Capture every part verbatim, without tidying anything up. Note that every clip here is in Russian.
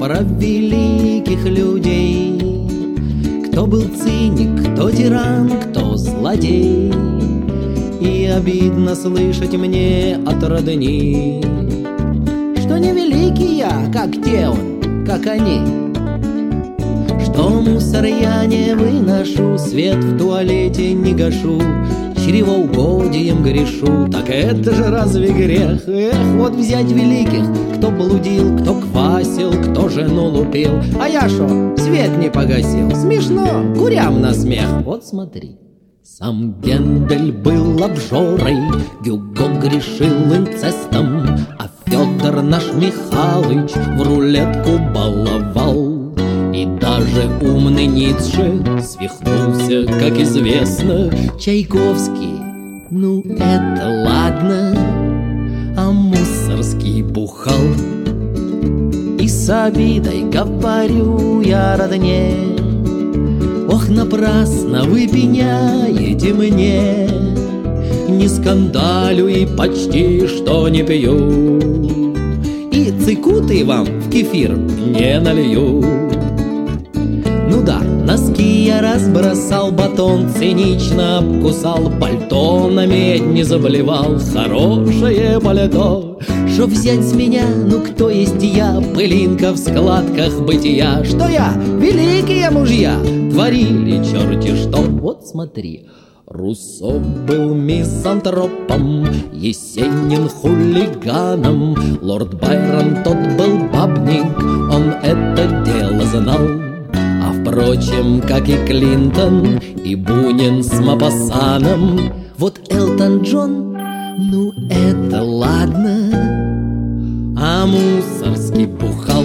про великих людей. Кто был циник, кто тиран, кто злодей. И обидно слышать мне от родни, что не великий я, как те он, как они. Что мусор я не выношу, свет в туалете не гашу, чревоугодием грешу. Так это же разве грех? Эх, вот взять великих, кто блудил, кто квасил, кто жену лупил. А я шо, свет не погасил? Смешно, курям на смех. Вот смотри. Сам Гендель был обжорой, Гюго грешил инцестом, а Федор наш Михалыч в рулетку баловал. И даже умный Ницше свихнулся, как известно. Чайковский, ну это ладно, а Мусорский бухал. И с обидой говорю я родне: ох, напрасно вы пеняете мне. Не скандалю и почти что не пью, и цикуты вам в кефир не налью. Ну да, носки я разбросал, батон цинично обкусал, пальто на медь не заблевал, хорошее пальто. Что взять с меня, ну кто есть я, пылинка в складках бытия? Что я, великие мужья, творили черти что. Вот смотри, Руссо был мизантропом, Есенин хулиганом, лорд Байрон тот был бабник, он это дело знал. А впрочем, как и Клинтон, и Бунин с Мопассаном. Вот Элтон Джон, ну это ладно, а Мусорский бухал.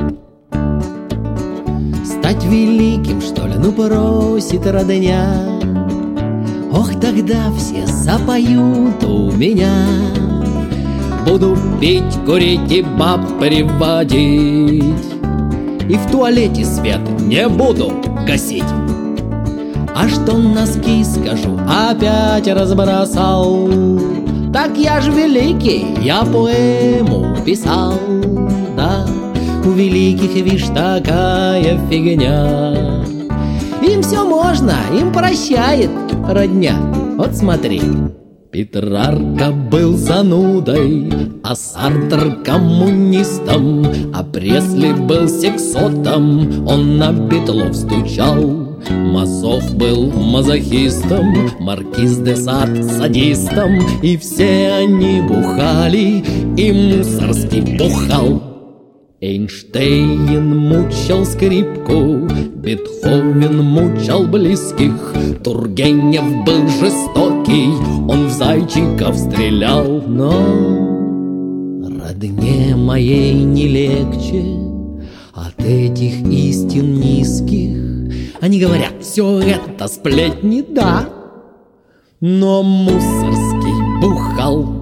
Стать великим, что ли, ну просит родня. Ох, тогда все запоют у меня. Буду пить, курить и баб приводить, и в туалете свет не буду гасить. А что носки, скажу, опять разбросал, так я ж великий, я поэму писал. Да, у великих, вишь, такая фигня. Им все можно, им прощает родня. Вот смотри. Петрарка был занудой, а Сартр коммунистом, а Пресли был сексотом, он на Бетлов стучал. Мазов был мазохистом, Маркиз де Сад садистом, и все они бухали, и Мусорский бухал. Эйнштейн мучил скрипку, Бетховен мучил близких, Тургенев был жестокий, он в зайчиков стрелял. Но родне моей не легче от этих истин низких. Они говорят, все это сплетни, да, но Мусорский бухал.